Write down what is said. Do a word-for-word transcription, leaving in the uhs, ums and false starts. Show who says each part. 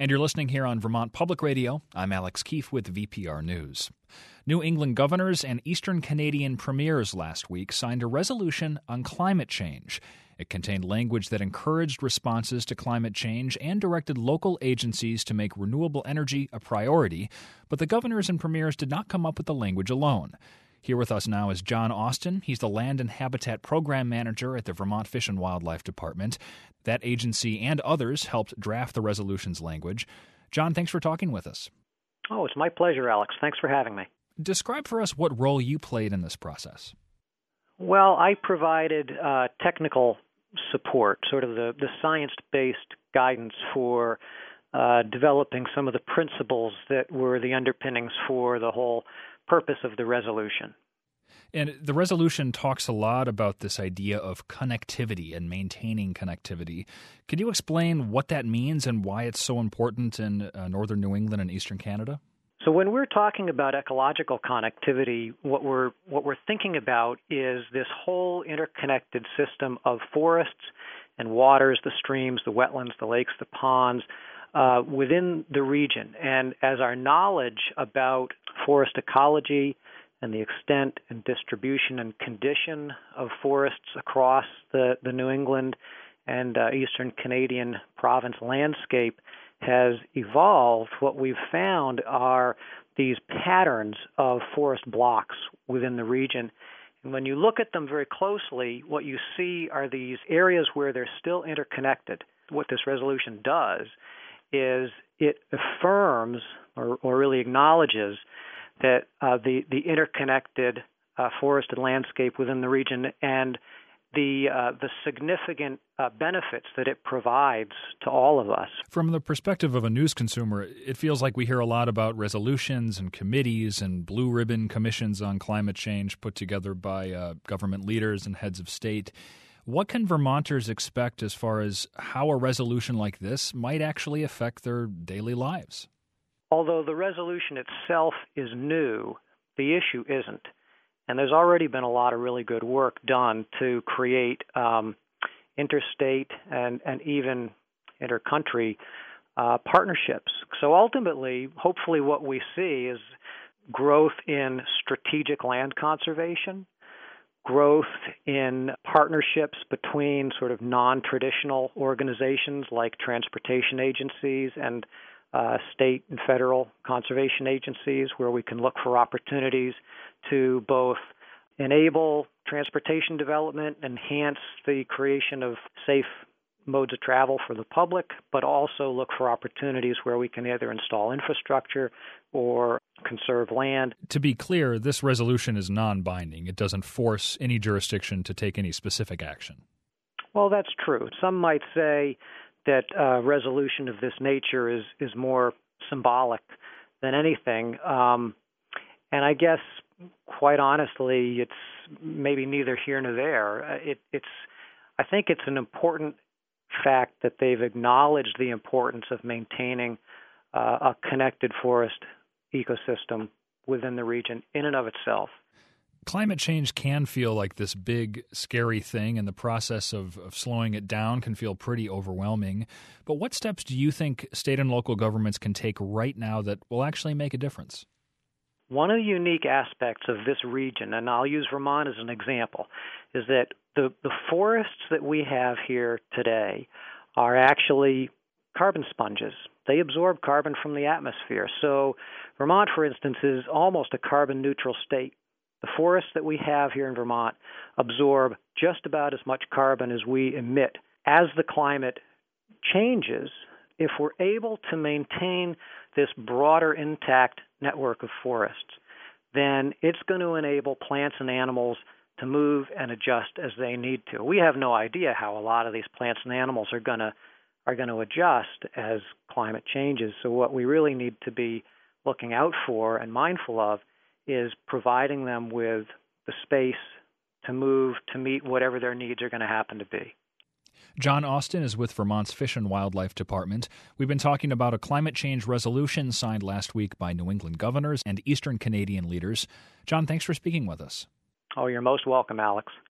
Speaker 1: And you're listening here on Vermont Public Radio. I'm Alex Keefe with V P R News. New England governors and Eastern Canadian premiers last week signed a resolution on climate change. It contained language that encouraged responses to climate change and directed local agencies to make renewable energy a priority, but the governors and premiers did not come up with the language alone. Here with us now is John Austin. He's the Land and Habitat Program Manager at the Vermont Fish and Wildlife Department. That agency and others helped draft the resolution's language. John, thanks for talking with us.
Speaker 2: Oh, it's my pleasure, Alex. Thanks for having me.
Speaker 1: Describe for us what role you played in this process.
Speaker 2: Well, I provided uh, technical support, sort of the, the science-based guidance for uh, developing some of the principles that were the underpinnings for the whole purpose of the resolution.
Speaker 1: And the resolution talks a lot about this idea of connectivity and maintaining connectivity. Could you explain what that means and why it's so important in uh, northern New England and eastern Canada?
Speaker 2: So when we're talking about ecological connectivity, what we're what we're thinking about is this whole interconnected system of forests and waters, the streams, the wetlands, the lakes, the ponds, uh, within the region. And as our knowledge about forest ecology and the extent and distribution and condition of forests across the, the New England and uh, Eastern Canadian province landscape has evolved, what we've found are these patterns of forest blocks within the region. And when you look at them very closely, what you see are these areas where they're still interconnected. What this resolution does is it affirms or, or really acknowledges that uh, the, the interconnected uh, forested landscape within the region and the uh, the significant uh, benefits that it provides to all of us.
Speaker 1: From the perspective of a news consumer, it feels like we hear a lot about resolutions and committees and blue ribbon commissions on climate change put together by uh, government leaders and heads of state. What can Vermonters expect as far as how a resolution like this might actually affect their daily lives?
Speaker 2: Although the resolution itself is new, the issue isn't. And there's already been a lot of really good work done to create um, interstate and, and even intercountry uh, partnerships. So ultimately, hopefully what we see is growth in strategic land conservation, growth in partnerships between sort of non-traditional organizations like transportation agencies and Uh, state and federal conservation agencies, where we can look for opportunities to both enable transportation development, enhance the creation of safe modes of travel for the public, but also look for opportunities where we can either install infrastructure or conserve land.
Speaker 1: To be clear, this resolution is non-binding. It doesn't force any jurisdiction to take any specific action.
Speaker 2: Well, that's true. Some might say that a uh, resolution of this nature is, is more symbolic than anything. Um, and I guess, quite honestly, it's maybe neither here nor there. Uh, it, it's, I think it's an important fact that they've acknowledged the importance of maintaining uh, a connected forest ecosystem within the region in and of itself.
Speaker 1: Climate change can feel like this big, scary thing, and the process of, of slowing it down can feel pretty overwhelming. But what steps do you think state and local governments can take right now that will actually make a difference?
Speaker 2: One of the unique aspects of this region, and I'll use Vermont as an example, is that the, the forests that we have here today are actually carbon sponges. They absorb carbon from the atmosphere. So Vermont, for instance, is almost a carbon neutral state. The forests that we have here in Vermont absorb just about as much carbon as we emit. As the climate changes, if we're able to maintain this broader intact network of forests, then it's going to enable plants and animals to move and adjust as they need to. We have no idea how a lot of these plants and animals are going to are going to adjust as climate changes. So what we really need to be looking out for and mindful of is providing them with the space to move to meet whatever their needs are going to happen to be.
Speaker 1: John Austin is with Vermont's Fish and Wildlife Department. We've been talking about a climate change resolution signed last week by New England governors and Eastern Canadian leaders. John, thanks for speaking with us.
Speaker 2: Oh, you're most welcome, Alex.